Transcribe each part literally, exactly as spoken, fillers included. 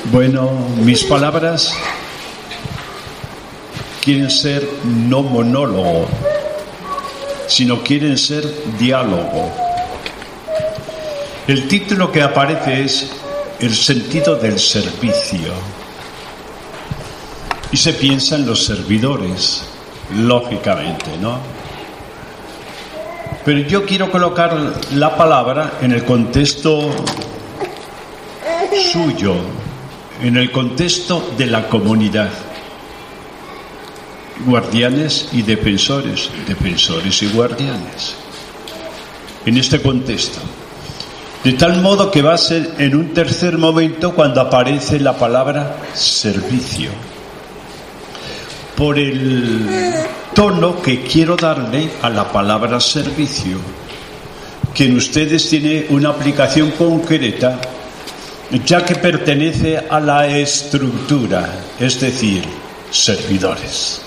Bueno, mis palabras quieren ser no monólogo, sino quieren ser diálogo. El título que aparece es El sentido del servicio. Y se piensa en los servidores, lógicamente, ¿no? Pero yo quiero colocar la palabra en el contexto suyo, en el contexto de la comunidad. Guardianes y defensores, defensores y guardianes. En este contexto. De tal modo que va a ser en un tercer momento cuando aparece la palabra servicio. Por el tono que quiero darle a la palabra servicio, que en ustedes tiene una aplicación concreta, ya que pertenece a la estructura, es decir, servidores.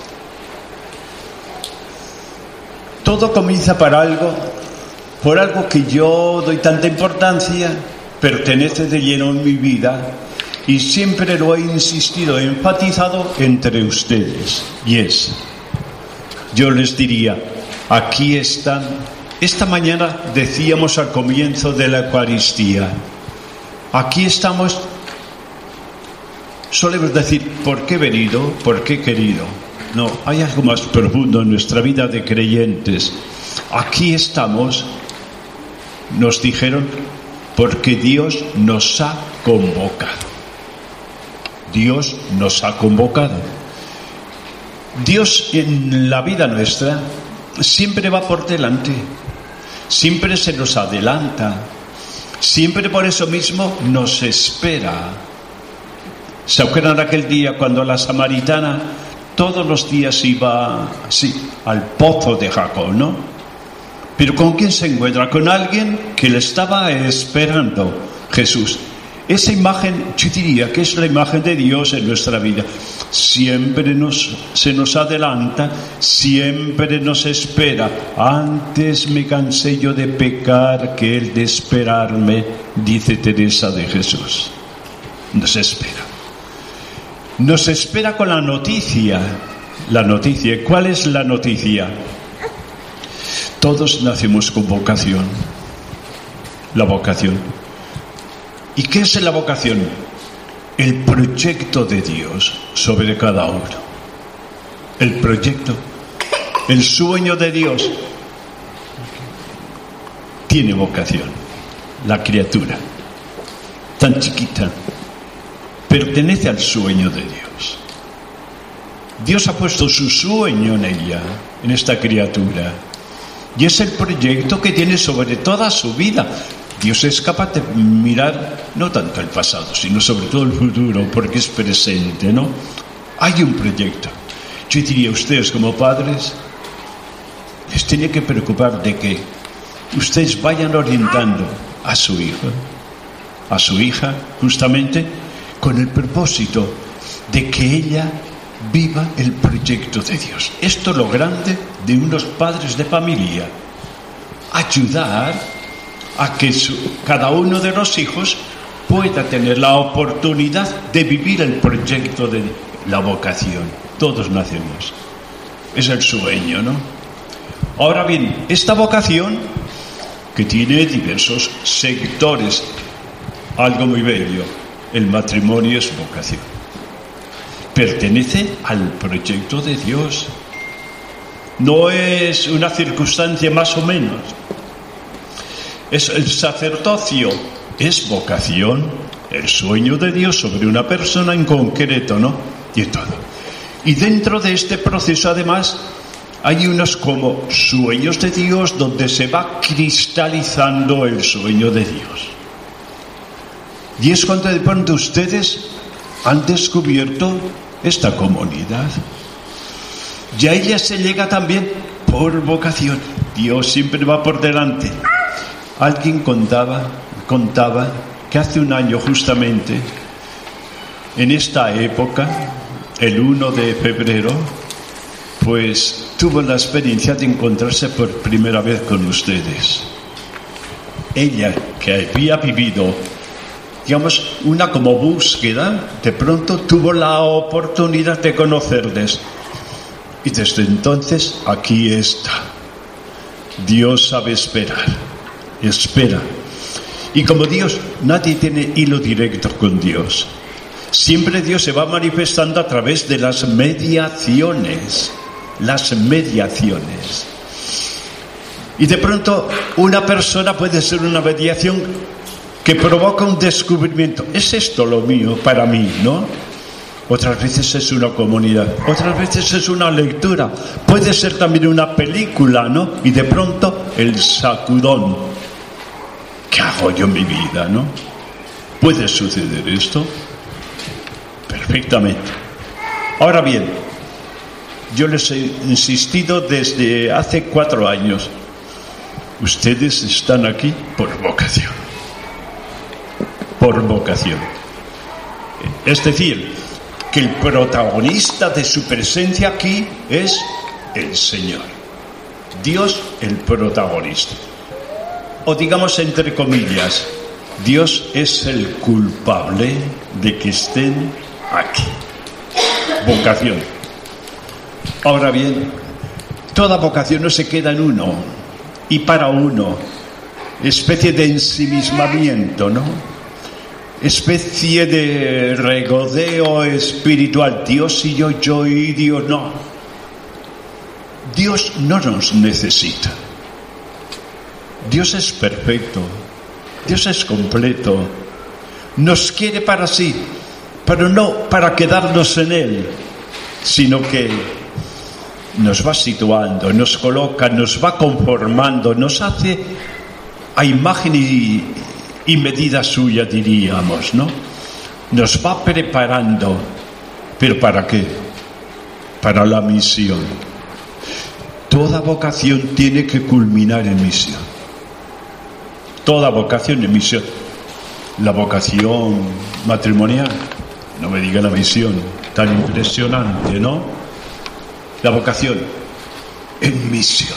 Todo comienza por algo, por algo que yo doy tanta importancia, pertenece de lleno en mi vida y siempre lo he insistido, he enfatizado entre ustedes, y es, yo les diría, aquí están. Esta mañana decíamos al comienzo de la Eucaristía, aquí estamos, solemos decir, ¿por qué he venido? ¿Por qué he querido? No, hay algo más profundo en nuestra vida de creyentes. Aquí estamos, nos dijeron, porque Dios nos ha convocado. Dios nos ha convocado. Dios en la vida nuestra siempre va por delante, siempre se nos adelanta, siempre por eso mismo nos espera. ¿Se acuerdan aquel día cuando la samaritana todos los días iba, sí, al pozo de Jacob, ¿no? Pero ¿con quién se encuentra? Con alguien que le estaba esperando, Jesús. Esa imagen, yo diría que es la imagen de Dios en nuestra vida. Siempre nos, se nos adelanta, siempre nos espera. Antes me cansé yo de pecar que Él de esperarme, dice Teresa de Jesús. Nos espera. Nos espera con la noticia. La noticia. ¿Cuál es la noticia? Todos nacemos con vocación. La vocación. ¿Y qué es la vocación? El proyecto de Dios sobre cada uno. El proyecto, el sueño de Dios. Tiene vocación. La criatura, tan chiquita, pertenece al sueño de Dios. Dios ha puesto su sueño en ella, en esta criatura. Y es el proyecto que tiene sobre toda su vida. Dios es capaz de mirar no tanto el pasado, sino sobre todo el futuro, porque es presente, ¿no? Hay un proyecto. Yo diría a ustedes como padres, les tiene que preocupar de que ustedes vayan orientando a su hijo, a su hija, justamente con el propósito de que ella viva el proyecto de Dios. Esto es lo grande de unos padres de familia. Ayudar a que su, cada uno de los hijos pueda tener la oportunidad de vivir el proyecto de la vocación. Todos nacemos. Es el sueño, ¿no? Ahora bien, esta vocación, que tiene diversos sectores, algo muy bello, el matrimonio es vocación. Pertenece al proyecto de Dios. No es una circunstancia más o menos. Es el sacerdocio, es vocación, el sueño de Dios sobre una persona en concreto, ¿no? Y todo. Y dentro de este proceso, además, hay unos como sueños de Dios donde se va cristalizando el sueño de Dios. Y es cuando de pronto ustedes han descubierto esta comunidad. Y a ella se llega también por vocación. Dios siempre va por delante. Alguien contaba, contaba que hace un año justamente, en esta época, el primero de febrero, pues tuvo la experiencia de encontrarse por primera vez con ustedes. Ella, que había vivido digamos, una como búsqueda, de pronto tuvo la oportunidad de conocerles. Y desde entonces aquí está. Dios sabe esperar, espera. Y como Dios, nadie tiene hilo directo con Dios. Siempre Dios se va manifestando a través de las mediaciones, las mediaciones. Y de pronto una persona puede ser una mediación que provoca un descubrimiento. ¿Es esto lo mío para mí, no? Otras veces es una comunidad, otras veces es una lectura, puede ser también una película, ¿no? Y de pronto el sacudón. ¿Qué hago yo en mi vida, no? ¿Puede suceder esto? Perfectamente. Ahora bien, yo les he insistido desde hace cuatro años. Ustedes están aquí por vocación. Por vocación. Es decir, que el protagonista de su presencia aquí es el Señor. Dios el protagonista. O digamos entre comillas, Dios es el culpable de que estén aquí. Vocación. Ahora bien, toda vocación no se queda en uno y para uno. Especie de ensimismamiento, ¿no? Especie de regodeo espiritual. Dios y yo, yo y Dios. No. Dios no nos necesita. Dios es perfecto. Dios es completo. Nos quiere para sí, pero no para quedarnos en Él, sino que nos va situando, nos coloca, nos va conformando, nos hace a imagen y, y medida suya, diríamos, ¿no? Nos va preparando. ¿Pero para qué? Para la misión. Toda vocación tiene que culminar en misión. Toda vocación en misión. La vocación matrimonial, no me diga la misión tan impresionante, ¿no? La vocación en misión.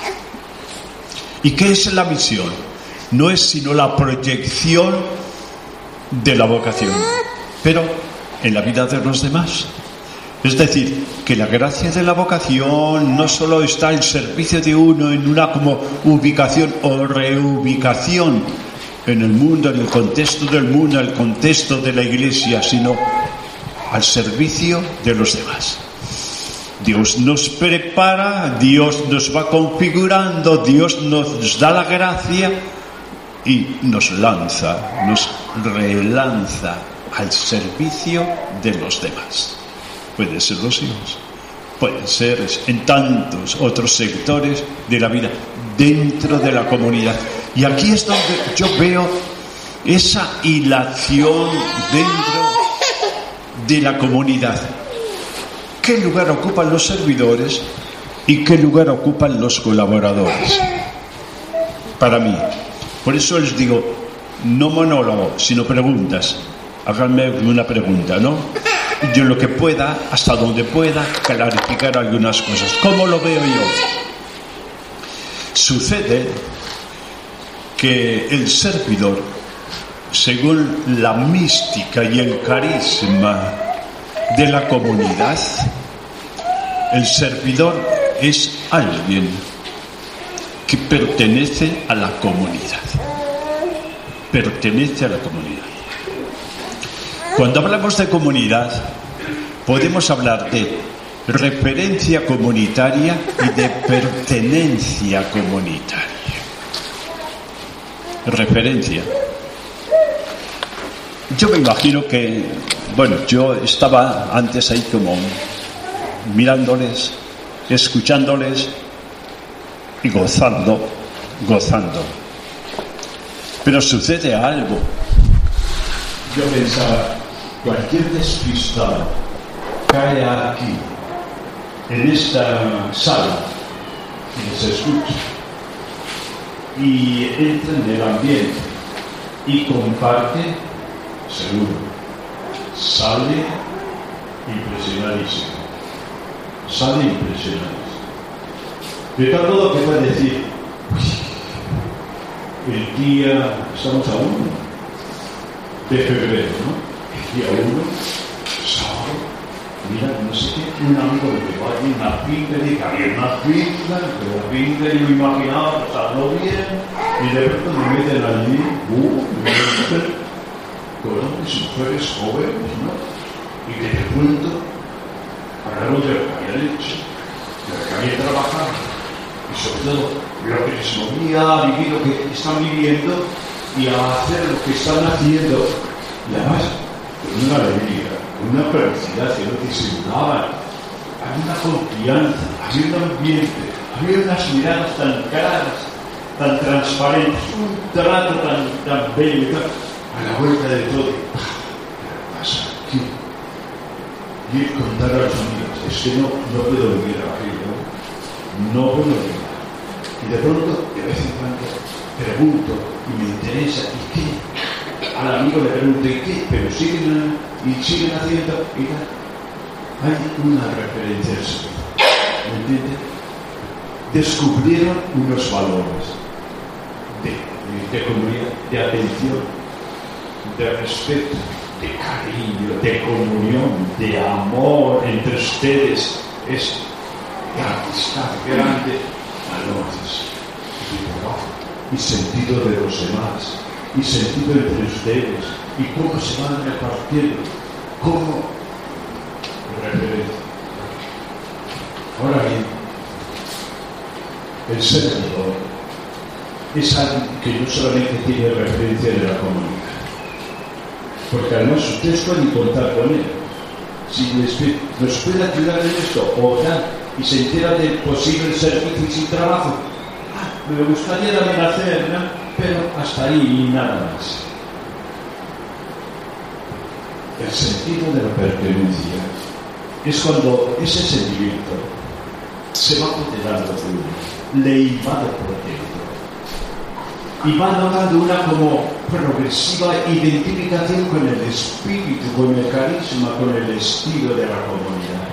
¿Y qué es la misión? No es sino la proyección de la vocación, pero en la vida de los demás. Es decir, que la gracia de la vocación no solo está al servicio de uno en una como ubicación o reubicación en el mundo, en el contexto del mundo, en el contexto de la Iglesia, sino al servicio de los demás. Dios nos prepara, Dios nos va configurando, Dios nos da la gracia y nos lanza, nos relanza al servicio de los demás. Pueden ser los hijos, pueden ser en tantos otros sectores de la vida, dentro de la comunidad. Y aquí es donde yo veo esa hilación dentro de la comunidad. ¿Qué lugar ocupan los servidores y qué lugar ocupan los colaboradores? Para mí. Por eso les digo, no monólogo, sino preguntas. Háganme una pregunta, ¿no? Yo lo que pueda, hasta donde pueda, clarificar algunas cosas. ¿Cómo lo veo yo? Sucede que el servidor, según la mística y el carisma de la comunidad, el servidor es alguien que pertenece a la comunidad. Pertenece a la comunidad. Cuando hablamos de comunidad, podemos hablar de referencia comunitaria y de pertenencia comunitaria. Referencia. Yo me imagino que, bueno, yo estaba antes ahí como mirándoles, escuchándoles y gozando, gozando. Pero sucede algo. Yo pensaba, cualquier despistado cae aquí, en esta sala, y les escucha, y entra en el ambiente, y comparte, seguro, sale impresionadísimo, sale impresionadísimo. De tal modo que puede decir, el día, estamos a uno, de febrero, ¿no? El día uno, sábado, mira, no sé qué, un amigo me llevó allí una pinta y dije, había una pinta, pero la pinta yo me imaginaba pasarlo bien, y de pronto me meten allí, uh, me meten con hombres y mujeres jóvenes, ¿no? Y que de pronto hablaron de lo que habían hecho, de lo que habían trabajado, y sobre todo lo que les movía a vivir lo que están viviendo y a hacer lo que están haciendo, y además con una alegría, con una felicidad que no disimulaban. Había una confianza, había un ambiente, había unas miradas tan claras, tan transparentes, un trato tan, tan bello, a la vuelta de todo. ¿Qué pasa aquí? Y contar a los amigos, es que no, no puedo vivir aquí, ¿no? No puedo vivir. Y de pronto, de vez en cuando, pregunto y me interesa, ¿y qué? Al amigo le pregunto, ¿y qué? Pero siguen, y siguen haciendo, y tal. Hay una referencia al Señor, ¿me entiendes? Descubrieron unos valores de, de, de comunidad, de atención, de respeto, de cariño, de comunión, de amor entre ustedes. Es de amistad grande, valores y trabajo, y sentido de los demás, y sentido entre ustedes, y cómo se van repartiendo, cómo referencia. Ahora bien, el servidor es alguien que no solamente tiene referencia de la comunidad, porque además ustedes pueden contar con él. Si les, nos puede ayudar en esto, orar, y se entera del posible servicio y sin trabajo, ah, me gustaría también hacer, ¿no? Pero hasta ahí y nada más. El sentido de la pertenencia es cuando ese sentimiento se va apoderando de uno, le invade por dentro y va dando una como progresiva identificación con el espíritu, con el carisma, con el estilo de la comunidad.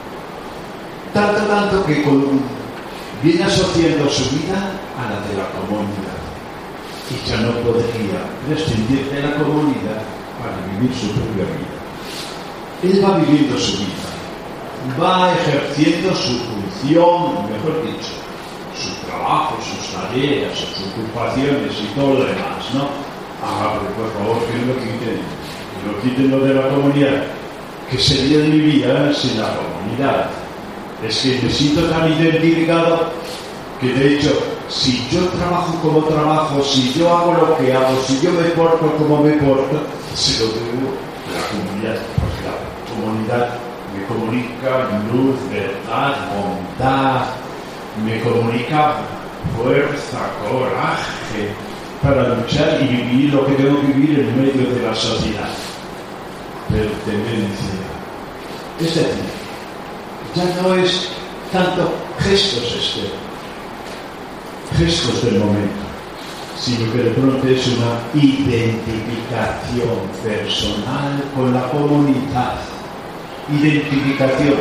Tanto, tanto que con, viene asociando su vida a la de la comunidad y ya no podría prescindir de la comunidad para vivir su propia vida. Él va viviendo su vida, va ejerciendo su función, mejor dicho, su trabajo, sus tareas, sus ocupaciones y todo lo demás, ¿no? Ah, pero por favor, que no lo quiten, que no quiten lo de la comunidad. ¿Qué sería de mi vida sin la comunidad? Es que me siento tan identificado que, de hecho, si yo trabajo como trabajo, si yo hago lo que hago, si yo me porto como me porto, se lo debo a la comunidad, porque la comunidad me comunica luz, verdad, bondad, me comunica fuerza, coraje para luchar y vivir lo que tengo que vivir en medio de la sociedad. Pertenencia. Es decir, ya no es tanto gestos externos, gestos del momento, sino que de pronto es una identificación personal con la comunidad. Identificación.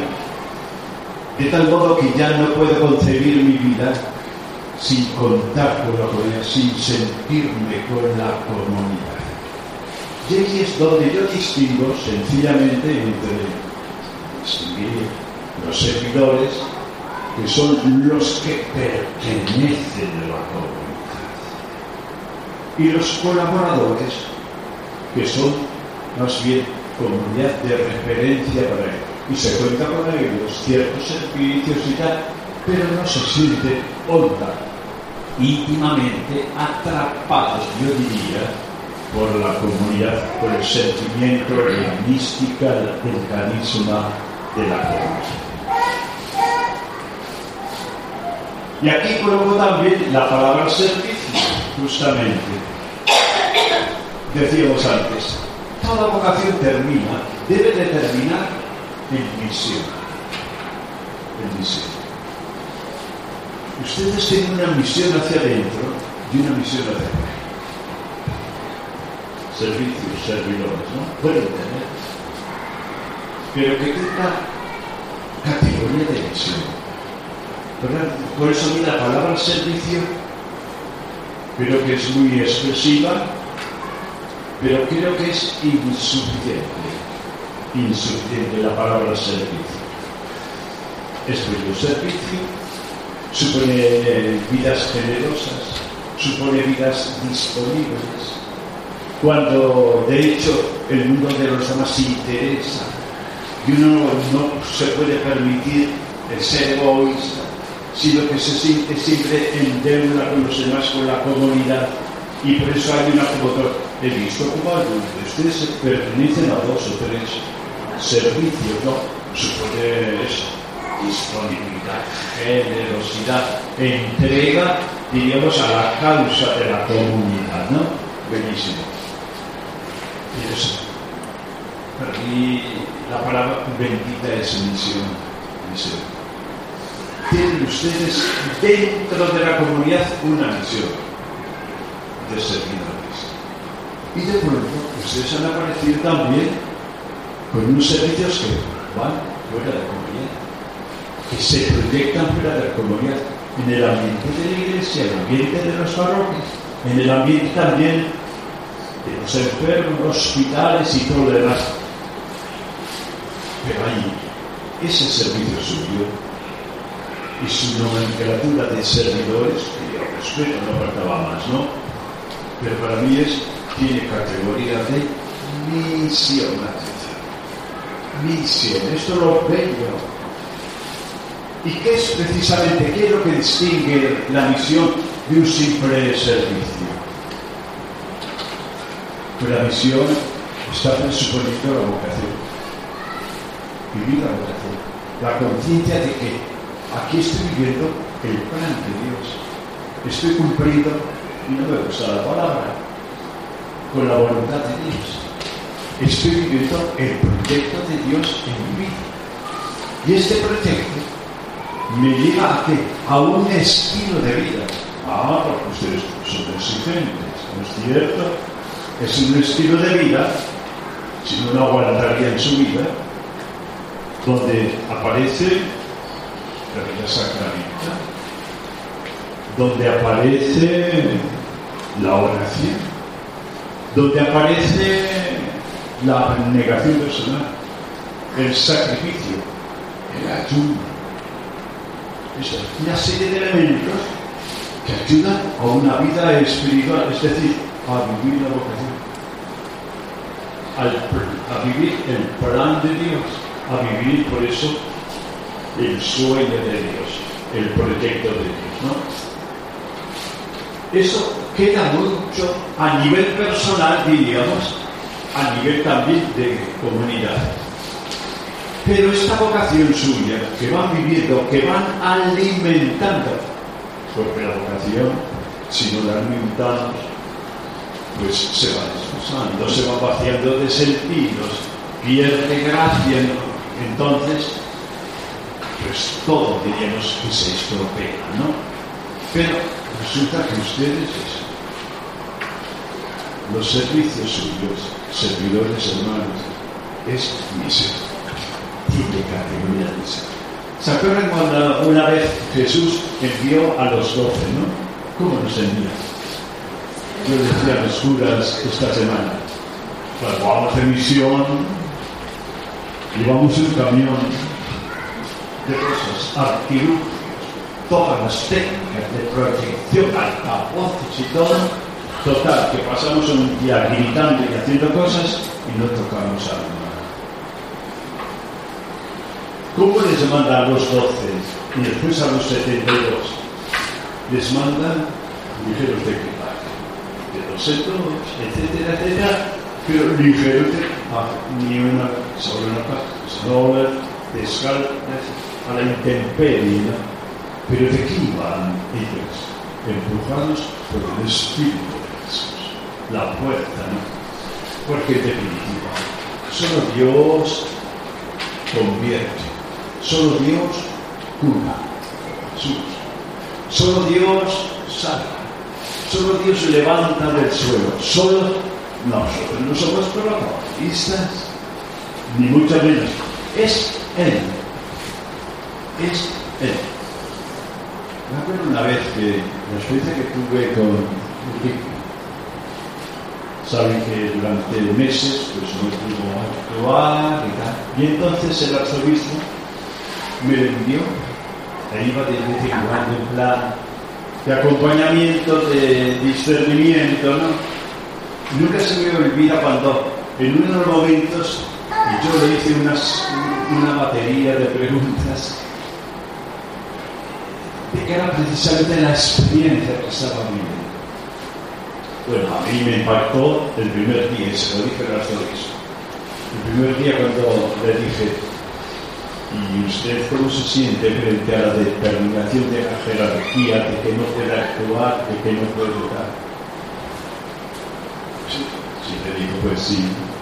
De tal modo que ya no puedo concebir mi vida sin contar con la comunidad, sin sentirme con la comunidad. Y ahí es donde yo distingo sencillamente entre distinguir los servidores, que son los que pertenecen a la comunidad, y los colaboradores, que son más bien comunidad de referencia para él, y se cuenta con ellos ciertos servicios y tal, pero no se siente honda, íntimamente atrapados, yo diría, por la comunidad, por el sentimiento, la mística, el carisma de la comunidad. Y aquí coloco también la palabra servicio, justamente. Decíamos antes, toda vocación termina, debe de terminar en misión. En misión. Ustedes tienen una misión hacia adentro y una misión hacia afuera. Servicios, servidores, ¿no? Pueden tener. Pero que tenga categoría de misión. Por eso vi la palabra servicio, pero que es muy expresiva, pero creo que es insuficiente, insuficiente la palabra servicio. Esto es un servicio, supone vidas generosas, supone vidas disponibles, cuando de hecho el mundo de los demás se interesa y uno no se puede permitir el ser egoísta, sino que se siente siempre en deuda con los demás, con la comunidad, y por eso hay una como he visto como algunos de ustedes pertenecen a dos o tres servicios, ¿no? Supone eso, disponibilidad, generosidad, entrega, diríamos, a la causa de la comunidad, ¿no? Buenísimo. Y eso, para mí la palabra bendita es misión, misión. Tienen ustedes dentro de la comunidad una misión de servidores. Y de pronto ustedes han aparecido también con unos servicios que van fuera de la comunidad, que se proyectan fuera de la comunidad, en el ambiente de la iglesia, en el ambiente de las parroquias, en el ambiente también de los enfermos, hospitales y todo lo demás. Pero ahí, ese servicio suyo y su nomenclatura de servidores, que yo respeto, no faltaba más, ¿no? Pero para mí es, tiene categoría de misión, atención. Misión, esto lo bello. ¿Y qué es precisamente, qué es lo que distingue la misión de un simple servicio? Pues la misión está presuponiendo la vocación. Vivir la vocación. La conciencia de que aquí estoy viviendo el plan de Dios. Estoy cumpliendo, y no me gusta la palabra, con la voluntad de Dios. Estoy viviendo el proyecto de Dios en mi vida. Y este proyecto me lleva a qué? A un estilo de vida. Ah, porque ustedes son exigentes, ¿no es cierto? Es un estilo de vida, si no, no aguantaría en su vida, donde aparece la vida sacramental, donde aparece la oración, donde aparece la abnegación personal, el sacrificio, el ayuno. Es una serie de elementos que ayudan a una vida espiritual, es decir, a vivir la vocación, al, a vivir el plan de Dios, a vivir por eso el sueño de Dios, el proyecto de Dios, ¿no? Eso queda mucho a nivel personal, diríamos, a nivel también de comunidad. Pero esta vocación suya, que van viviendo, que van alimentando, porque la vocación, si no la alimentamos, pues se va desfasando, se va vaciando de sentidos, pierde gracia, ¿no? Entonces, pues todo diríamos que se estropea, ¿no? Pero resulta que ustedes, los servicios suyos, servidores hermanos, es misión, tiene categoría de misión. ¿Se acuerdan cuando una vez Jesús envió a los doce, ¿no? ¿Cómo nos envía? Yo decía a los curas esta semana, pues vamos de misión, llevamos un camión de cosas, artilugios, todas las técnicas de proyección, altavoces y todo. Total, que pasamos un día gritando y haciendo cosas y no tocamos algo. ¿Cómo les manda a los doce y después a los setenta y dos? Les mandan ligeros de equipaje, de dosetos, etcétera, etcétera, pero ligeros de ah, ni una sobre una parte, sobre descalzas a la intemperie, ¿no? Pero de qué iban ellos, empujados por el Espíritu de Jesús, la fuerza, ¿no? Porque en definitiva, solo Dios convierte. Solo Dios cura, Jesús. Solo Dios salva. Solo Dios levanta del suelo. Solo nosotros no somos protagonistas, ni mucho menos. Es Él. Es Él. Me acuerdo una vez que la experiencia que tuve con Enrique. Saben que durante meses pues no pudo actuar y tal. Y entonces el arzobispo me lo envió. Ahí iba de vez en cuando en plan de acompañamiento, de discernimiento, ¿no? Nunca se me olvida cuando en unos momentos yo le hice unas, una batería de preguntas de que era precisamente la experiencia que estaba viviendo. Bueno, a mí me impactó el primer día, y se lo dije al arzobispo. El primer día cuando le dije, ¿y usted cómo se siente frente a la determinación de la jerarquía, de que no puede actuar, de que no puede dar? Sí, sí, le digo, pues sí.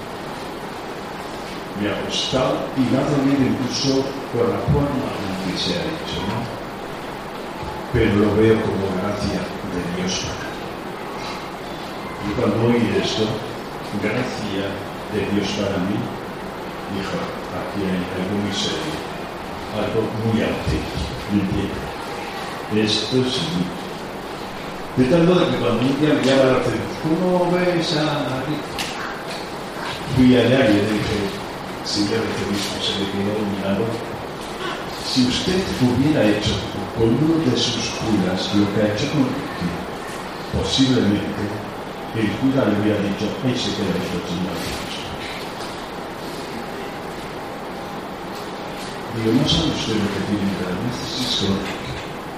Me ha costado y me ha dolido incluso por la forma en que se ha hecho, ¿no? Pero lo veo como gracia de Dios para mí. Y cuando oí esto, gracia de Dios para mí, dijo, aquí hay algo muy serio, algo muy auténtico, ¿me entiendes? Esto es mío. De tal modo que cuando un día me llama la atención, ¿cómo ves a Rico? Fui allá y le dije, señor arzobispo, se le quedó mirando. Si usted hubiera hecho con uno de sus curas lo que ha hecho con Ricky, posiblemente el cura le hubiera dicho, ahí se queda esto, señor arzobispo. Digo, no sabe usted lo que tiene realmente, si es con Ricky.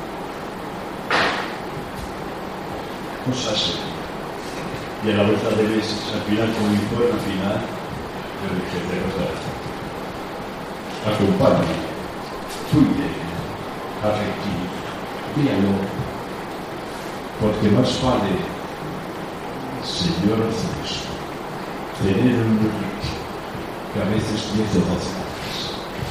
Cosa seria. Y a la vuelta de veces, al final, como informe final, yo le dije, de verdad, acompáñame, cuide a Ricky, díalo, porque más vale, señor arzobispo, tener un Ricky que a veces diez o doce años.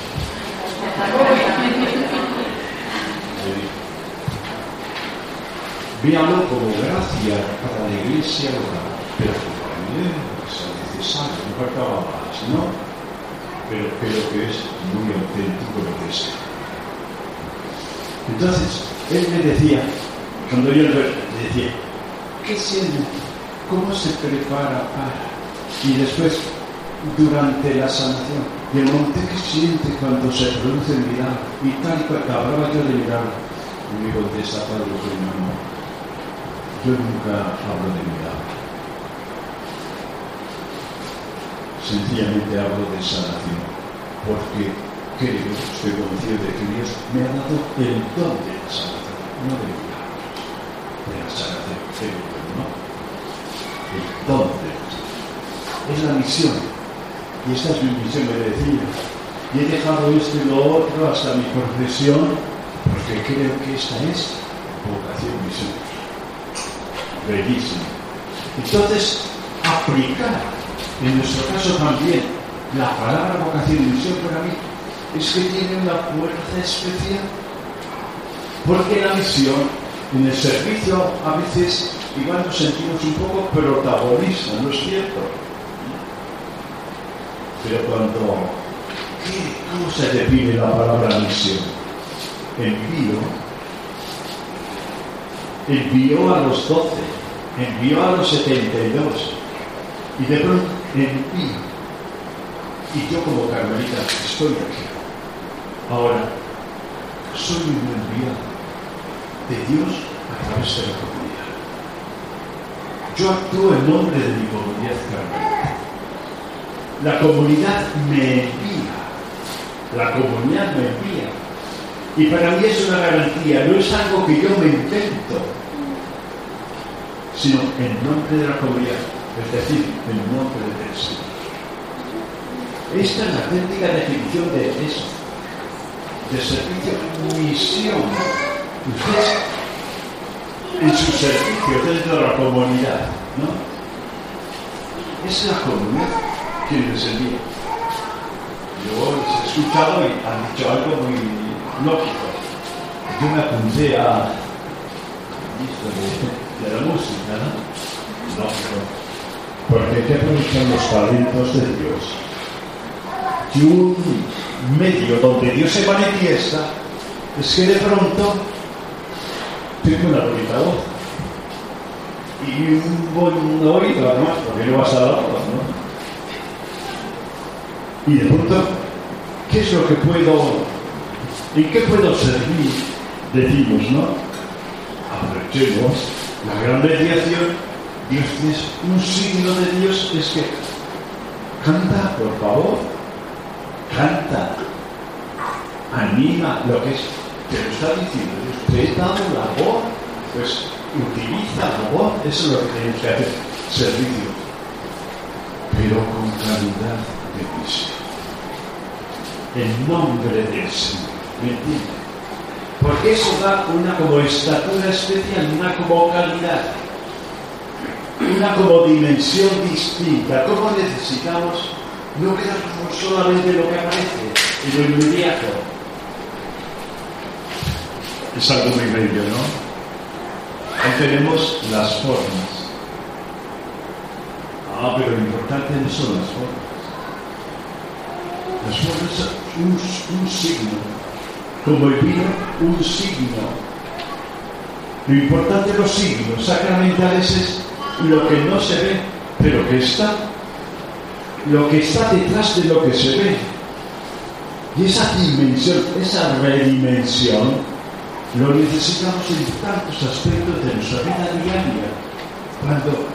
Víalo como gracia para la iglesia local, pero también es necesario, no faltaba más, ¿no? Pero creo que es muy auténtico lo que es. Entonces, él me decía, cuando yo le decía, ¿qué siente? ¿Cómo se prepara para? Y después, durante la sanación, y el monte que siente cuando se produce el milagro, y tal y cual, hablaba yo de milagro, y me contesta Padre, hermano, yo nunca hablo de milagro. Sencillamente hablo de sanación, porque creo, estoy convencido de que Dios me ha dado el don de la sanación, no de milagros, de la sanación, creo, ¿no? El don de la sanación. Es la misión, y esta es mi misión, me decía, y he dejado esto y lo otro hasta mi profesión, porque creo que esta es vocación misionera. Bellísimo. Entonces, aplicar, en nuestro caso también, la palabra vocación y misión para mí es que tiene una fuerza especial. Porque la misión, en el servicio, a veces igual nos sentimos un poco protagonistas, ¿no es cierto? Pero cuando, ¿qué, ¿cómo se define la palabra misión? Envío. Envió a los doce, envió a los setenta y dos, y de pronto envío. Y yo como carmelita estoy aquí. Ahora, soy un enviado de Dios a través de la comunidad. Yo actúo en nombre de mi comunidad carmelita. La comunidad me envía. La comunidad me envía. Y para mí es una garantía, no es algo que yo me invento, sino en nombre de la comunidad, es decir, en nombre del Señor. Esta es la auténtica definición de eso, de servicio, misión. Usted en su servicio dentro de la comunidad, ¿no? Es la comunidad quien les envía. Yo les he escuchado y han dicho algo muy lógico. Yo me apunté a de, de la música, ¿no? Lógico. Porque hay que aprovechar los talentos de Dios. Y un medio donde Dios se manifiesta es que de pronto tengo una bonita voz. y un buen oído además, porque no vas a la voz, ¿no? Y de pronto, ¿qué es lo que puedo, en qué puedo servir? Decimos, ¿no? Aprovechemos la gran mediación. Dios es un signo de Dios, es que canta, por favor, canta, anima lo que es, te lo está diciendo Dios, te he dado la voz, pues utiliza la voz, eso es lo que tenemos que hacer, servicio, pero con calidad de misión, en nombre del Señor, ¿me entiendes? Porque eso da una como estatura especial, una como calidad, una como dimensión distinta. ¿Cómo necesitamos no quedarnos solamente en lo que aparece, en lo inmediato? Es algo muy bello, ¿no? Ahí tenemos las formas. Ah, pero lo importante no son las formas. Las formas son un, un signo. Como el vino, un signo. Lo importante de los signos sacramentales es lo que no se ve, pero que está, lo que está detrás de lo que se ve. Y esa dimensión, esa redimensión, lo necesitamos en tantos aspectos de nuestra vida diaria. Cuando,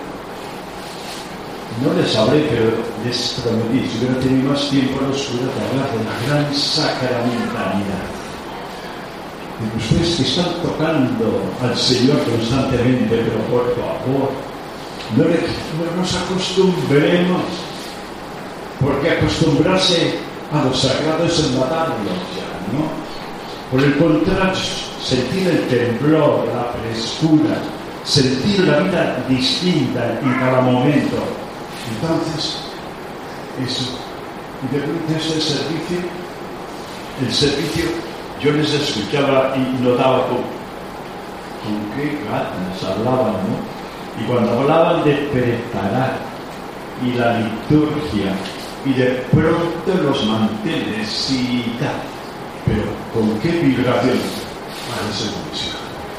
no les hablé, pero les prometí, si hubiera tenido más tiempo a la oscura, de hablar de la gran sacramentalidad. De ustedes que están tocando al Señor constantemente, pero por favor, No, le, no nos acostumbremos, porque acostumbrarse a los sagrados es matarlos ya, ¿no? Por el contrario, sentir el temblor, la frescura, sentir la vida distinta en cada momento. Entonces, eso, y de repente es el servicio, el servicio, yo les escuchaba y notaba con, con qué ganas hablaban, ¿no? Y cuando hablaban de preparar y la liturgia y de pronto los manteles y tal, pero ¿con qué vibración? Parece misión.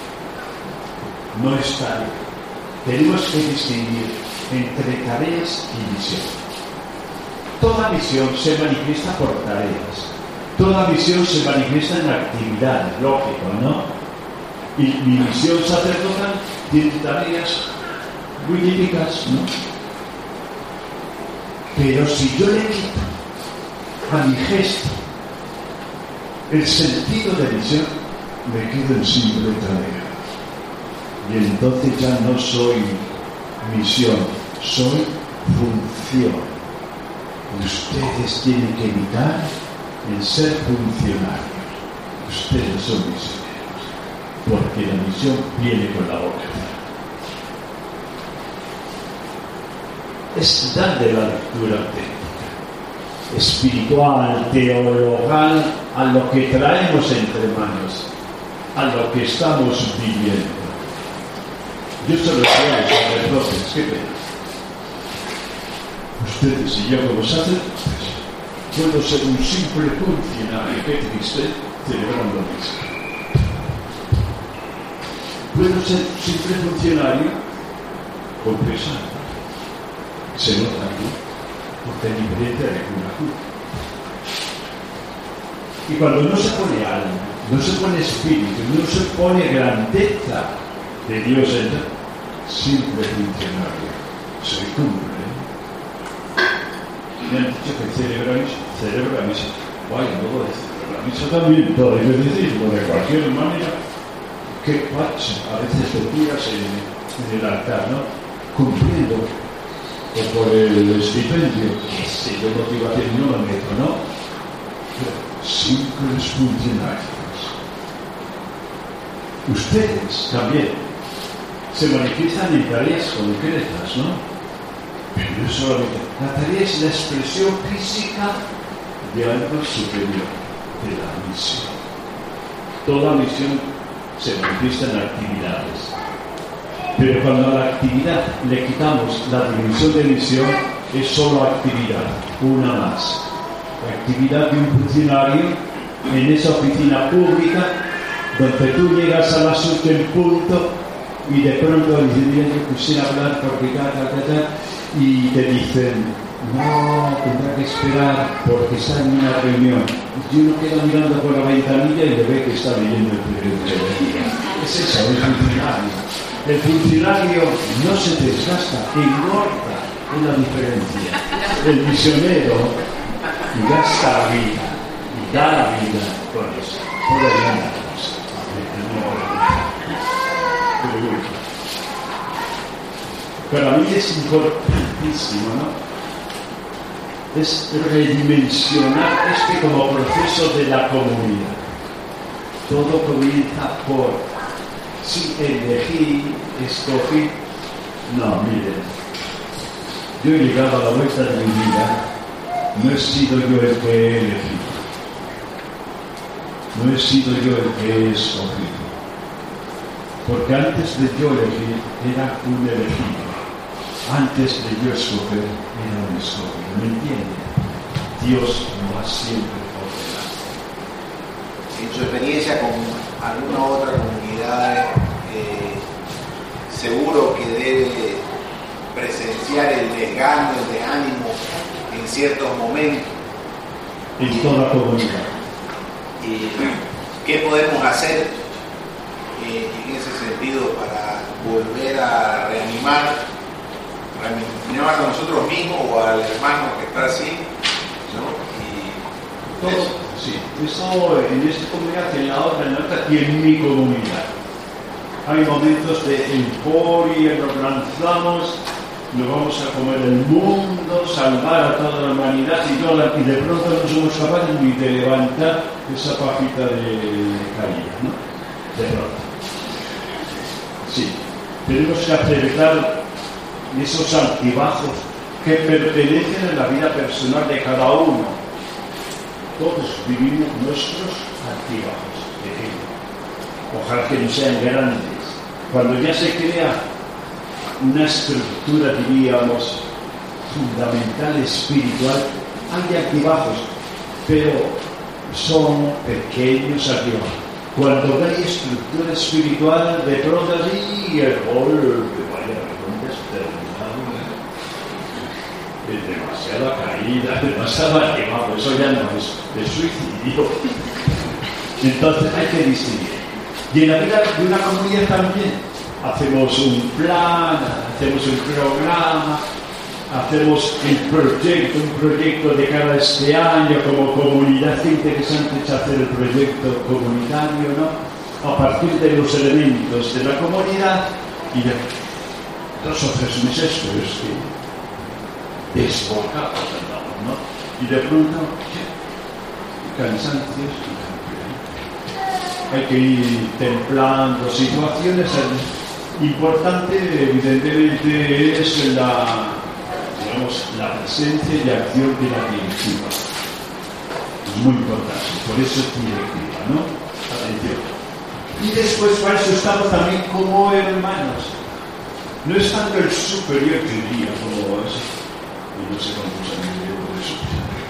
No es tarea. Tenemos que distinguir entre tareas y misión. Toda misión se manifiesta por tareas. Toda misión se manifiesta en actividades, lógico, ¿no? Y mi misión sacerdotal tiene tareas muy típicas, ¿no? Pero si yo le quito a mi gesto el sentido de misión, me quedo en simple tarea. Y entonces ya no soy misión, soy función. Y ustedes tienen que evitar el ser funcionarios. Ustedes son misioneros, porque la misión viene con la vocación. Es darle la lectura auténtica, espiritual, teologal, a lo que traemos entre manos, a lo que estamos viviendo. Yo se lo decía a los sacerdotes, ¿qué pena? Ustedes y yo como sacerdotes, puedo ser un simple funcionario, qué triste, celebrando misa. Puedo ser un simple funcionario confesando. Se nota aquí, porque es diferente de cura a cura. Y cuando no se pone alma, no se pone espíritu, no se pone grandeza de Dios en él, simple funcionario, se cumple. Me han dicho que celebra misa, celebra misa. Vaya, luego de celebrar misa también, todo hay que decirlo, de cualquier manera. Qué pacha, a veces te tiras en, en el altar, ¿no? Cumpliendo. O por el estipendio, qué sé yo, motivación no lo meto, ¿no? Pero simples funcionarios. Ustedes también se manifiestan en tareas concretas, ¿no? Pero no solamente. La tarea es la expresión física de algo superior, de la misión. Toda misión se manifiesta en actividades. Pero cuando a la actividad le quitamos la dimensión de misión, es solo actividad, una más. La actividad de un funcionario en esa oficina pública, donde tú llegas a las ocho en punto y de pronto dicen, yo quisiera hablar porque tal, tal, tal, tal, y te dicen, no, tendrá que esperar porque está en una reunión. Y uno queda mirando por la ventanilla y le ve que está leyendo el periódico del día. Es eso, el funcionario. El funcionario no se desgasta, engorda, es la diferencia. El misionero gasta la vida y da la vida por eso, por el ganar. Para mí es importantísimo, ¿no? Es redimensionar este como proceso de la comunidad. Todo comienza por si elegí, escogí. No, miren, yo he llegado a la vuelta de mi vida, no he sido yo el que he elegido, no he sido yo el que he escogido, porque antes de yo elegir era un elegido. Antes de yo escoger, era un escogido. ¿Me entiende? Dios va siempre por delante. En su experiencia con alguna otra comunidad, eh, seguro que debe presenciar el desgano, el desánimo en ciertos momentos. En toda comunidad. ¿Y qué podemos hacer eh, en ese sentido para volver a reanimar? Reanimar a nosotros mismos o al hermano que está así, ¿no? Y todo, sí, eso en esta comunidad, en la otra, en la otra y en mi comunidad. Hay momentos de euforia, nos lanzamos, nos vamos a comer el mundo, salvar a toda la humanidad y, toda, y de pronto no somos capaces ni de levantar esa pajita de caída, ¿no? De pronto. Sí, tenemos que acertar esos altibajos que pertenecen a la vida personal de cada uno. Todos vivimos nuestros altibajos, pequeños. Ojalá que no sean grandes. Cuando ya se crea una estructura, diríamos, fundamental, espiritual, hay altibajos, pero son pequeños altibajos. Cuando hay estructura espiritual, de pronto así, el golpe, vaya, es demasiada caída, demasiado altibajos, eso ya no es, es suicidio. Entonces hay que distinguir. Y en la vida de una comunidad también hacemos un plan, hacemos un programa, hacemos el proyecto, un proyecto de cada este año como comunidad. Qué interesante es hacer el proyecto comunitario, ¿no? A partir de los elementos de la comunidad y de dos o tres meses, pues que desbocados, ¿no? Y de pronto, cansancios, hay que ir templando situaciones. Importante, evidentemente, es la, digamos, la presencia y acción de la directiva. Es muy importante, por eso es directiva, ¿no? Atención. Y después, para eso estamos también como hermanos. No es tanto el superior, yo diría, como es. Y no sé cuántos años llevo de eso,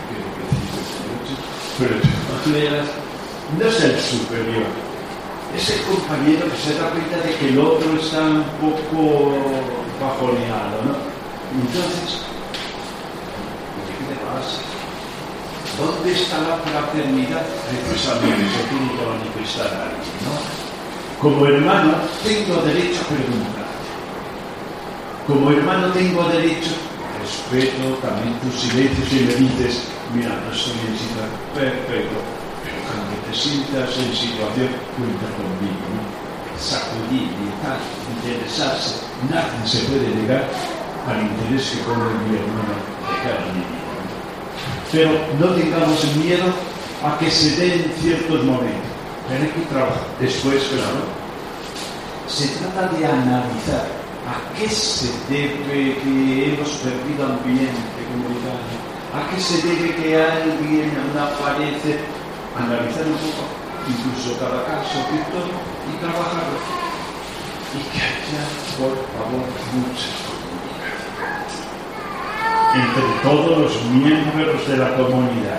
pero de todas maneras, no es el superior, es el compañero que se da cuenta de que el otro está un poco bajoneado, ¿no? Entonces, ¿qué te pasa? ¿Dónde está la fraternidad? Precisamente se tiene que manifestar ahí, ¿no? Como hermano, tengo derecho a preguntar. Como hermano, tengo derecho. Respeto también tus silencios y me dices, mira, no estoy en situación, perfecto, pero cuando te sientas en situación, cuenta conmigo, ¿no? Sacudir y tal, interesarse, nadie se puede negar al interés que pone mi hermano de cada niño, ¿no? Pero no tengamos miedo a que se den ciertos momentos, pero hay que trabajar. Después, claro, se trata de analizar. ¿A qué se debe que hemos perdido ambiente comunitario? ¿A qué se debe que alguien no aparece? Analizar un poco, incluso cada caso y todo, y trabajarlo. Y que haya, por favor, mucha comunicación entre todos los miembros de la comunidad.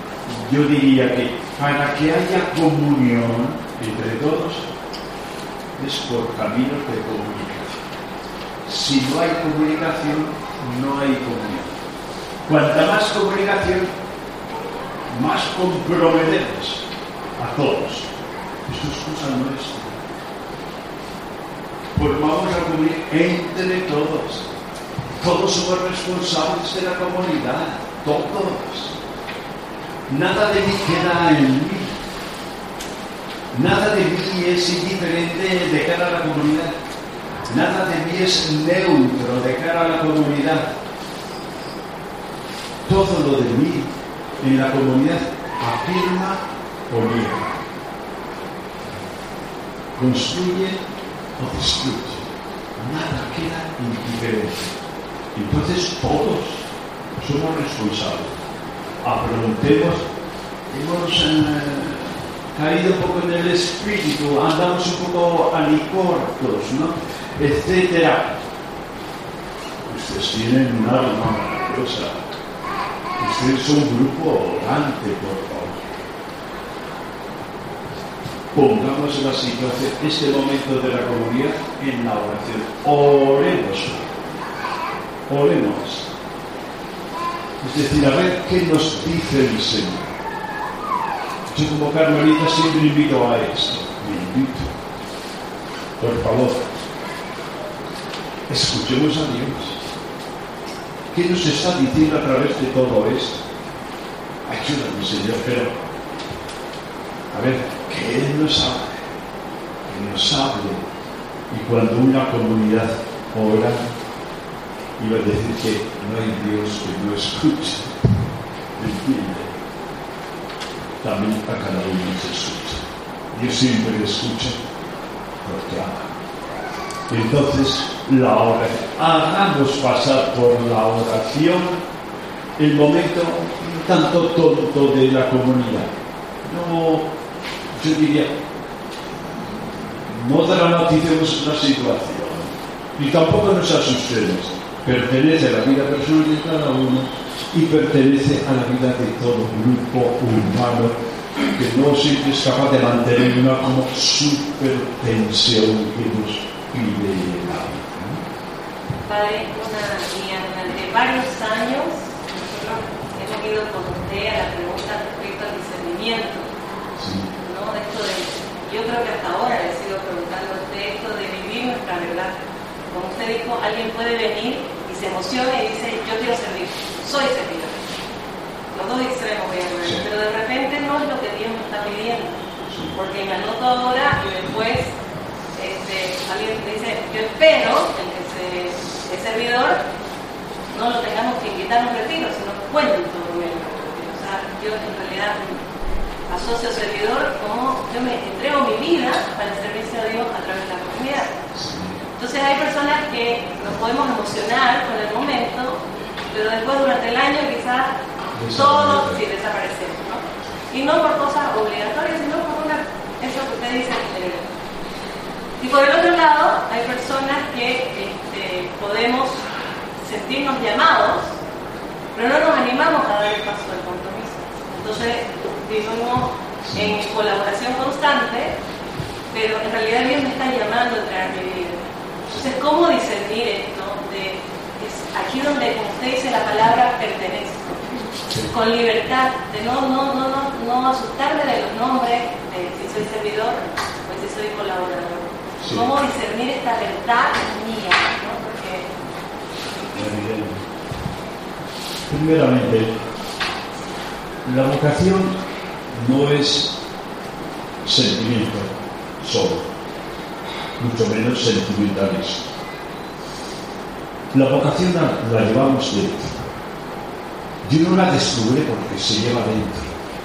Yo diría que para que haya comunión entre todos, es por caminos de comunicación. Si no hay comunicación, no hay comunión. Cuanta más comunicación, más comprometemos a todos. Esto es cosa nuestra. Pues vamos a comunicar entre todos. Todos somos responsables de la comunidad. Todos. Nada de mí queda en mí. Nada de mí es indiferente de cara a la comunidad. Nada de mí es neutro de cara a la comunidad. Todo lo de mí en la comunidad afirma o niega. Construye o destruye. Nada queda indiferente. Entonces todos somos responsables. Afrontemos, hemos eh, caído un poco en el espíritu, andamos un poco alicortos, ¿no? Etcétera. Ustedes tienen un alma maravillosa. Ustedes son un grupo orante, por favor. Pongamos la situación, este momento de la comunidad en la oración. Oremos. Oremos. Es decir, a ver qué nos dice el Señor. Yo como carmelita siempre invito a esto. Me invito. Por favor, escuchemos a Dios. ¿Qué nos está diciendo a través de todo esto? Ayúdame, Señor, pero a ver, que Él nos hable. Que nos hable. Y cuando una comunidad ora, iba a decir que no hay Dios que no escuche, entiende. También a cada uno se escucha. Dios siempre escucha porque ama. Entonces, la oración. Hagamos pasar por la oración el momento un tanto tonto de la comunidad. No, yo diría, no dramaticemos la situación. Y tampoco nos asustemos. Pertenece a la vida personal de cada uno y pertenece a la vida de todo grupo humano que no siempre es capaz de mantener una como supertensión que nos pide la vida. Padre, una guía durante varios años nosotros hemos ido con usted a la pregunta respecto al discernimiento. Sí. ¿No? Esto de, yo creo que hasta ahora le sigo preguntando a usted esto de vivir nuestra verdad. Como usted dijo, alguien puede venir y se emociona y dice, yo quiero servir, soy servidor. Los dos extremos, obviamente, sí. Pero de repente no es lo que Dios nos está pidiendo. Sí. Porque me anoto ahora y después este, alguien dice, yo espero que el que se, es servidor no lo tengamos que invitar a un retiro, sino cuento con él. O sea, yo en realidad asocio servidor como yo me entrego mi vida para el servicio a Dios a través de la comunidad. Sí. Entonces hay personas que nos podemos emocionar con el momento, pero después durante el año quizás todos sí desaparecemos, ¿no? Y no por cosas obligatorias, sino por una, eso que usted dice. Eh, y por el otro lado, hay personas que este, podemos sentirnos llamados, pero no nos animamos a dar el paso del compromiso. Entonces vivimos en colaboración constante, pero en realidad Dios me está llamando a entrar en mi vida. Entonces, ¿cómo discernir esto? De, es aquí donde, como usted dice, la palabra pertenece. Con libertad, de no, no, no, no, no asustarme de los nombres, de si soy servidor o si soy colaborador. Sí. ¿Cómo discernir esta verdad mía? ¿No? Porque... Primeramente, la vocación no es sentimiento solo, mucho menos sentimentalismo. La vocación la, la llevamos dentro. Y uno la descubre porque se lleva dentro.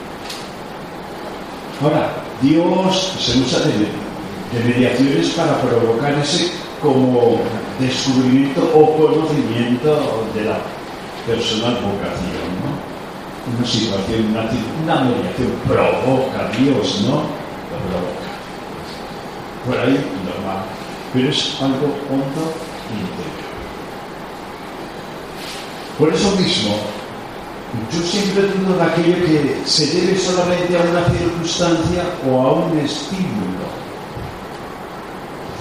Ahora, Dios se usa de, de mediaciones para provocar ese como descubrimiento o conocimiento de la personal vocación, ¿no? Una situación, una, una mediación provoca a Dios, ¿no? Lo provoca. Por ahí, normal. Pero es algo hondo e interior. Por eso mismo, yo siempre dudo de aquello que se debe solamente a una circunstancia o a un estímulo.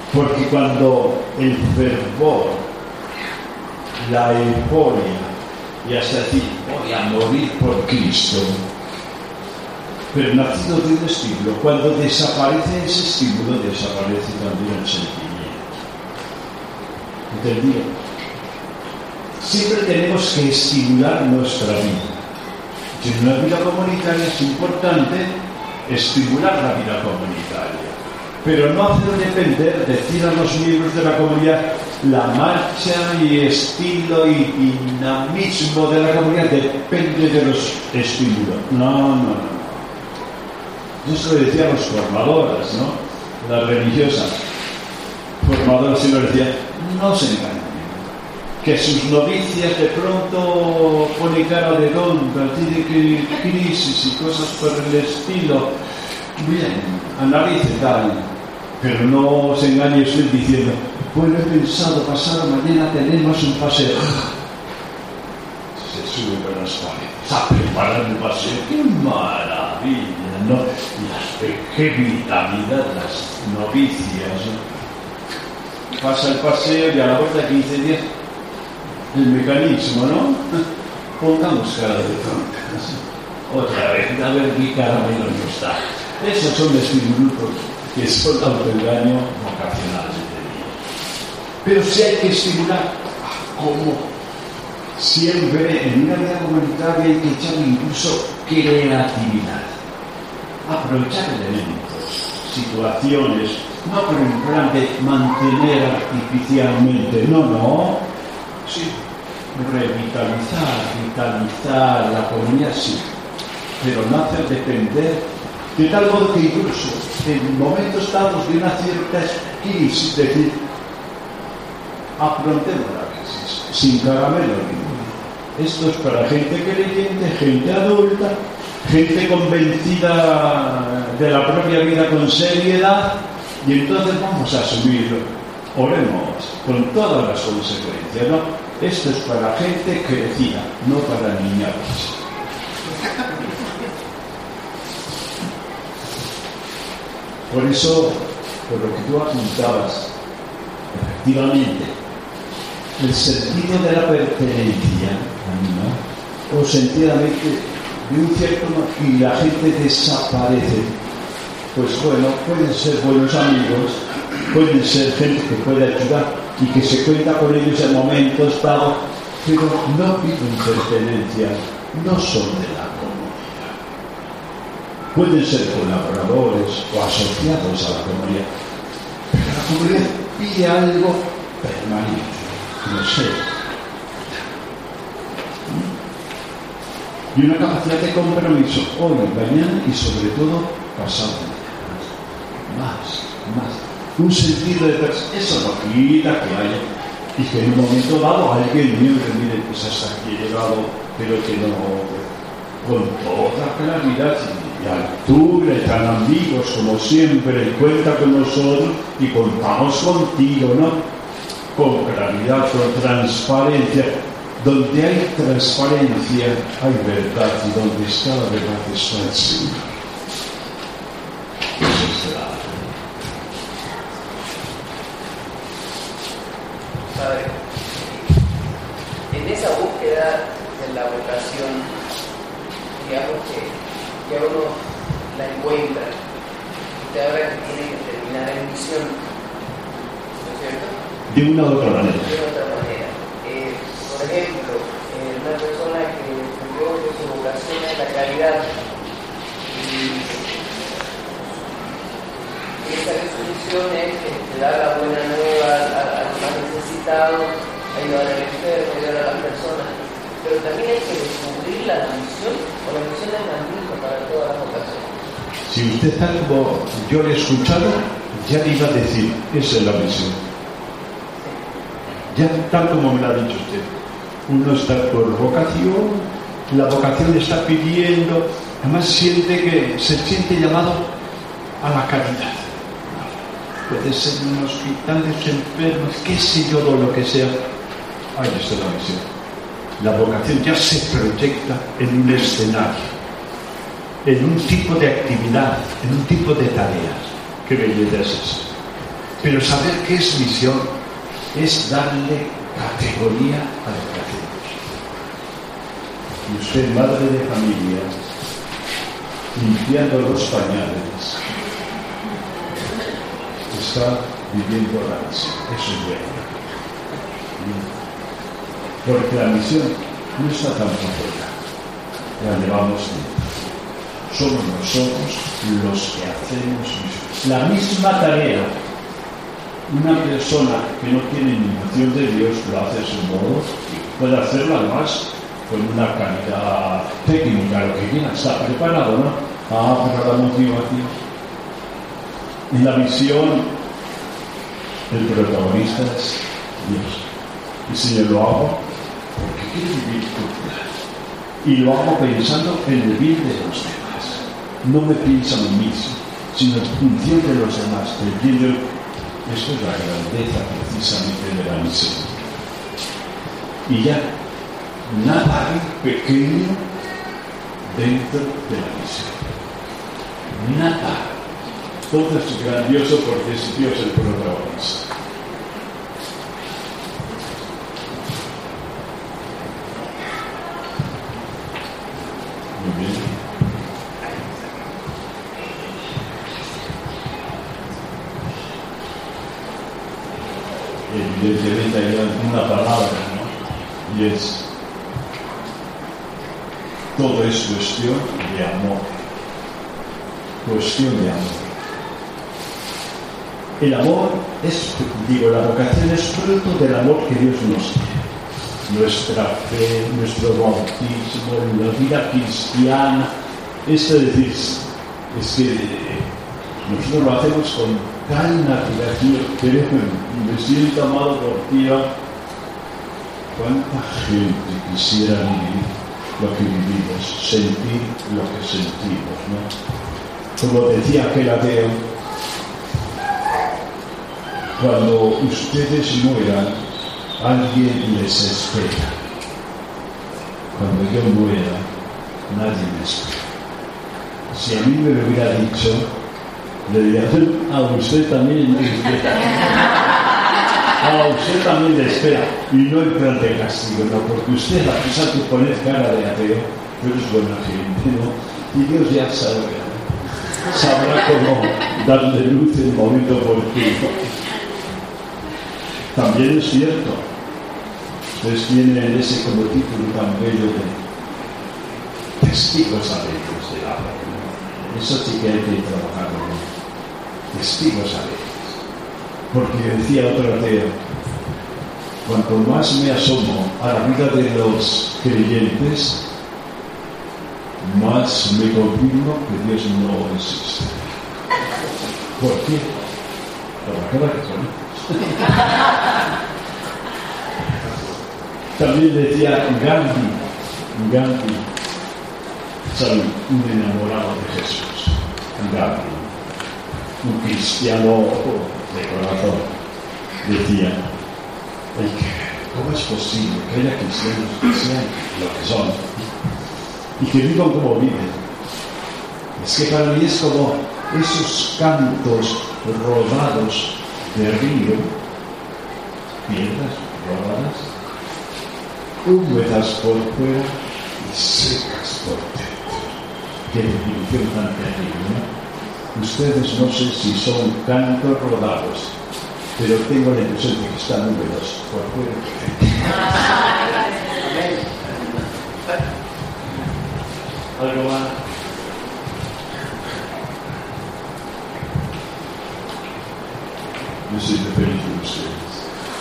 Porque cuando el fervor, la euforia, y hasta decir, voy a morir por Cristo, pero nacido de un estímulo, cuando desaparece ese estímulo, desaparece también el sentimiento. ¿Entendido? Siempre tenemos que estimular nuestra vida. Si en una vida comunitaria es importante estimular la vida comunitaria, pero no hacer depender, decir a los miembros de la comunidad, la marcha y estilo y dinamismo de la comunidad depende de los estímulos. No, no, no. Eso lo decían los formadoras, ¿no? Las religiosas formadoras siempre decían, no se engañen, que sus novicias de pronto ponen cara de tonta, tiene que crisis y cosas por el estilo. Bien, analice tal, pero no se engañe usted diciendo, bueno, he pensado pasar mañana tenemos un paseo. Se sube por las paredes a preparar un paseo. ¡Qué maravilla! ¿No? Las, ¡qué vitalidad las novicias! ¿No? Pasa el paseo y a la vuelta de quince días el mecanismo, ¿no? Pongamos cara de tontas. Otra vez, a ver qué cara menos nos está. Esos son los estímulos que son autoengaño vocacional. Pero si hay que estimular, como siempre en una vida comunitaria hay que echar incluso creatividad, aprovechar elementos, situaciones, no por en plan de mantener artificialmente, no, no, sí, revitalizar, vitalizar la comunidad, sí, pero no hacer depender, de tal modo que incluso en momentos dados de una cierta crisis, es decir, afrontemos la crisis sin caramelo ninguno. Esto es para gente creyente, gente adulta, gente convencida de la propia vida con seriedad, y entonces vamos a asumirlo. Oremos con todas las consecuencias, ¿no? Esto es para gente crecida, no para niñatos. Por eso, por lo que tú apuntabas, efectivamente, el sentido de la pertenencia, ¿no? O sentidamente de un cierto modo, y la gente desaparece, pues bueno, pueden ser buenos amigos, pueden ser gente que puede ayudar y que se cuenta con ellos en momentos dados, pero no viven pertenencia, no son de la comunidad. Pueden ser colaboradores o asociados a la comunidad, pero la comunidad pide algo permanente. No sé. Y una capacidad de compromiso hoy, mañana y sobre todo pasado mañana. Más, más. Un sentido de persona. Eso no quita que haya. Y que en un momento dado alguien miembro, mire, pues hasta aquí he llegado, pero que no, con toda claridad y altura, y tan amigos como siempre, cuenta con nosotros y contamos contigo, ¿no? Con claridad, con transparencia. Donde hay transparencia, hay verdad, y donde está la verdad está el Señor. Eso es la... Padre, en esa búsqueda de la vocación, digamos que ya uno la encuentra, usted ahora que tiene que terminar en misión, ¿no es cierto? De una u otra manera. De otra manera. Eh, por ejemplo, eh, una persona que entendió que su vocación es la caridad y esa resolución es este, dar la buena nueva a, a los más necesitados, ayudar al enfermo, ayudar a las personas, pero también hay que descubrir la misión, o la misión es la misma para todas las vocaciones. Si usted tal como yo le he escuchado, ya le iba a decir, esa es la misión. Ya tal como me lo ha dicho usted, uno está por vocación, la vocación está pidiendo, además siente que se siente llamado a la caridad. Puede ser en un hospital de enfermos, qué sé yo, o lo que sea. Ahí está la misión. La vocación ya se proyecta en un escenario, en un tipo de actividad, en un tipo de tareas. Qué belleza es eso. Pero saber qué es misión es darle categoría a lo que hacemos. Y usted, madre de familia, limpiando los pañales, está viviendo la misión. Eso es bueno. Porque la misión no está tan fuera, la llevamos dentro. Somos nosotros los que hacemos misión. La misma tarea. Una persona que no tiene ni noción de Dios lo hace a su modo, puede hacerlo además con una calidad técnica, lo que quiera, está preparado, ¿no? Ah, pero la motivación. En la misión, el protagonista es Dios. Y si yo lo hago, porque quiero vivir tu plan. Y lo hago pensando en el bien de los demás. No me pienso en mí mismo, sino en función de los demás. Entiendo, esto es la grandeza precisamente de la misión. Y ya, nada hay pequeño dentro de la misión. Nada. Todo es grandioso porque es Dios el protagonista. Muy bien. Evidentemente hay alguna palabra, ¿no? Y es: todo es cuestión de amor. Cuestión de amor. El amor es, digo, la vocación es fruto del amor que Dios nos tiene. Nuestra fe, nuestro bautismo, la vida cristiana, es decir, es que nosotros lo hacemos con tal naturaleza, pero me siento amado por ti. ¿Cuánta gente quisiera vivir lo que vivimos, sentir lo que sentimos, ¿no? Como decía aquel ateo, cuando ustedes mueran, alguien les espera. Cuando yo muera, nadie me espera. Si a mí me lo hubiera dicho, le diría: a usted también le espera. A usted también le espera. Y no en plan de castigo, no, porque usted, a pesar de poner cara de ateo, pero es buena gente, ¿no? Y Dios ya sabe, ¿no? Sabrá cómo darle luz en el momento oportuno. También es cierto, ustedes tienen ese como título tan bello de testigos alegres de la fe. Eso sí que hay que trabajarlo, ¿no? Testigos alegres. Porque decía otro ateo, cuanto más me asomo a la vida de los creyentes, más me confirmo que Dios no existe. ¿Por qué? Por la cara que conozco. También decía Gandhi, Gandhi, ¿saben? Un enamorado de Jesús, Gandhi, un cristiano de corazón, decía: ¿cómo es posible que haya cristianos que sean lo que son y que vivan como viven? Es que para mí es como esos cantos rodados de río, piedras rodadas, húmedas por fuera y secas por dentro. Qué definición tan terrible, ¿no? Ustedes no sé si son cantos rodados, pero tengo la impresión de que están húmedos por fuera y dentro. ¿Algo más? Yo soy de feliz de ustedes.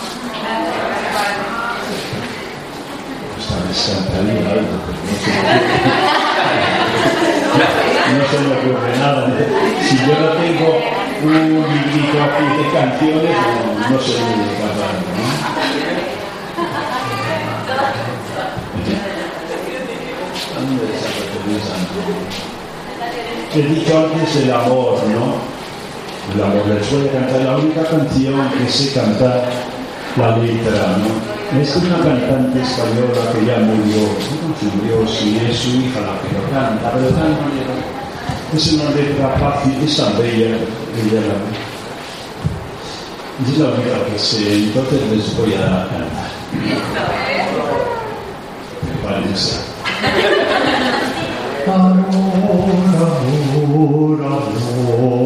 Esta vez cantaría algo, pero no se me ocurre. No se me ocurre nada. Si yo no tengo un librito aquí de canciones, no, no sé muy de cantar, ¿no? He dicho antes el amor, ¿no? El amor. Les voy a cantar la única canción que sé cantar la letra, ¿no? Es una cantante española que ya murió, no murió, si es su hija la que lo canta, pero de tal manera es una letra fácil, es tan bella, ella Es la única que sé, entonces les voy a cantar. Prepárense. Amor, amor, amor.